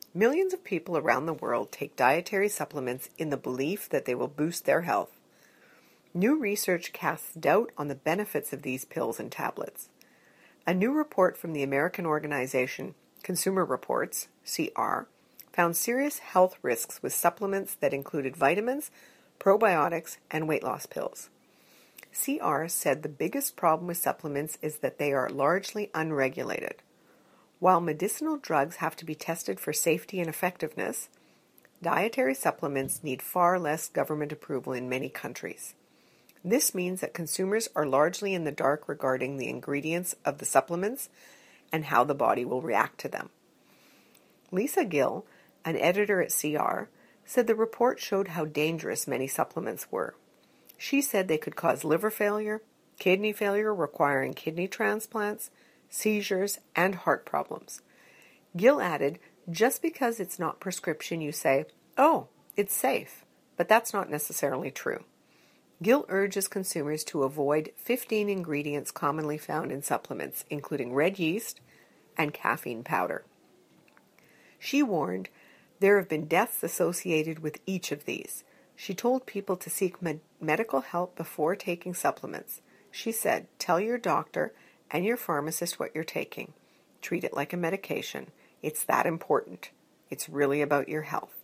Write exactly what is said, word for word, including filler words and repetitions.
Millions of people around the world take dietary supplements in the belief that they will boost their health. New research casts doubt on the benefits of these pills and tablets. A new report from the American organization Consumer Reports, C R, found serious health risks with supplements that included vitamins, probiotics, and weight loss pills. C R said the biggest problem with supplements is that they are largely unregulated. While medicinal drugs have to be tested for safety and effectiveness, dietary supplements need far less government approval in many countries. This means that consumers are largely in the dark regarding the ingredients of the supplements and how the body will react to them. Lisa Gill, an editor at C R, said the report showed how dangerous many supplements were. She said they could cause liver failure, kidney failure requiring kidney transplants, seizures, and heart problems. Gill added, just because it's not prescription, you say, oh, it's safe, but that's not necessarily true. Gill urges consumers to avoid fifteen ingredients commonly found in supplements, including red yeast and caffeine powder. She warned there have been deaths associated with each of these. She told people to seek med- medical help before taking supplements. She said, tell your doctor and your pharmacist what you're taking. Treat it like a medication. It's that important. It's really about your health.